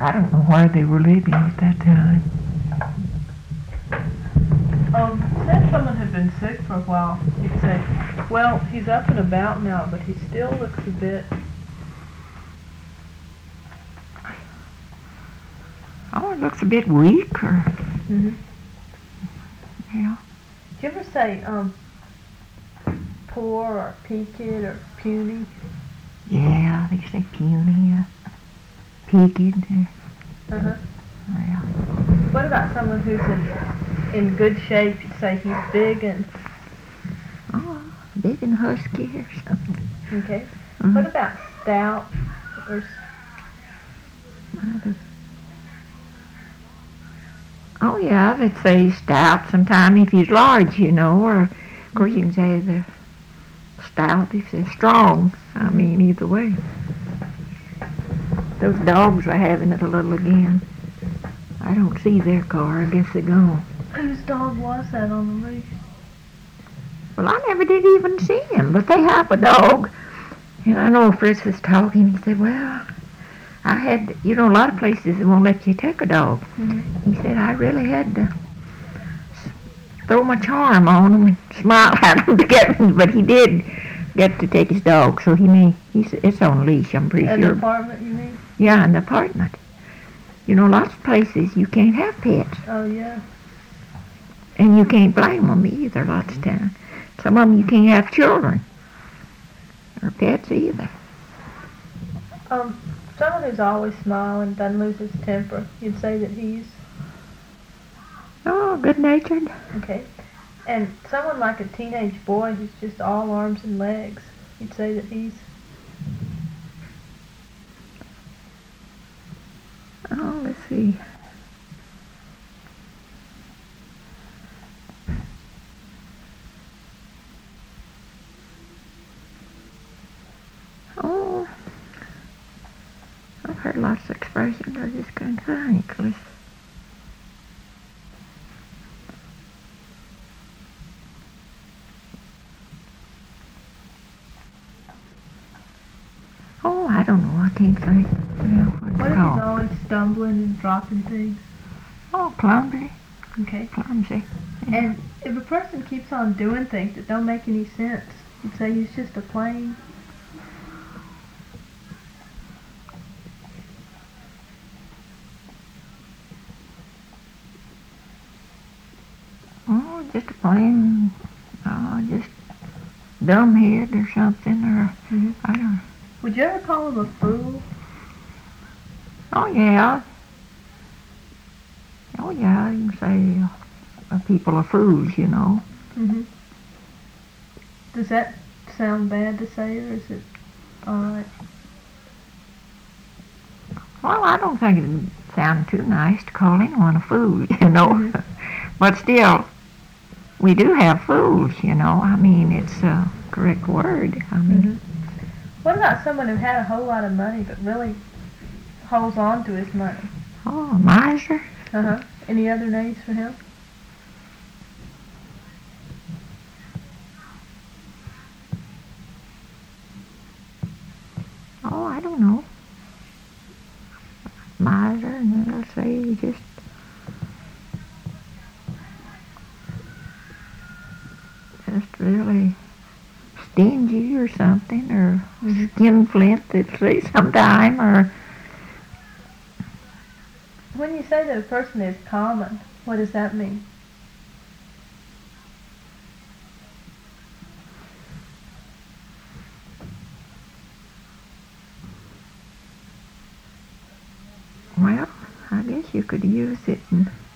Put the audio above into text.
I don't know where they were living at that time. Said someone had been sick for a while. You'd say, well, he's up and about now, but he still looks a bit... Oh, it looks a bit weak, or... Mm-hmm. Yeah. Do you ever say, poor or peaked or puny? Yeah, they say puny, peaked. Uh-huh. Yeah. What about someone who's in good shape? You'd say he's big and... Oh, big and husky or something. Okay. Mm-hmm. What about stout or... Oh, yeah, they'd say stout sometime if he's large, you know, or, of course, you can say the stout if they're strong. I mean, either way. Those dogs are having it a little again. I don't see their car. I guess they're gone. Whose dog was that on the leash? Well, I never did even see him, but they have a dog. And I know Fritz was talking. He said, well, I had, you know, a lot of places won't let you take a dog. Mm-hmm. He said, I really had to throw my charm on him and smile at him to get him, but he did get to take his dog, so it's on leash, I'm pretty An sure. apartment, you mean? Yeah, an apartment. You know, lots of places you can't have pets. Oh, yeah. And you can't blame them either lots of times. Some of them you can't have children or pets either. Someone who's always smiling, doesn't lose his temper, you'd say that he's... Oh, good-natured. Okay. And someone like a teenage boy who's just all arms and legs, you'd say that he's... Oh, let's see. Oh, I've heard lots of expressions. I just can't think. Oh, I don't know. I can't think. What if he's always stumbling and dropping things? Oh, clumsy. Okay. Clumsy. Yeah. And if a person keeps on doing things that don't make any sense, you'd say he's just a plain... Oh, just a plain, just dumbhead or something, or I don't know. Would you ever call him a fool? Oh, yeah. Oh, yeah, you can say people are fools, you know. Mm-hmm. Does that sound bad to say, or is it all right? Well, I don't think it would sound too nice to call anyone a fool, you know. Mm-hmm. But still, we do have fools, you know. I mean, it's a correct word. I mean, Mm-hmm. What about someone who had a whole lot of money but really holds on to his money? Oh, a miser. Uh-huh. Any other names for him? Oh, I don't know. Miser, and then let's say just really stingy or something, or skinflint, they'd say sometime, or... When you say that a person is common, what does that mean? Well, I guess you could use it in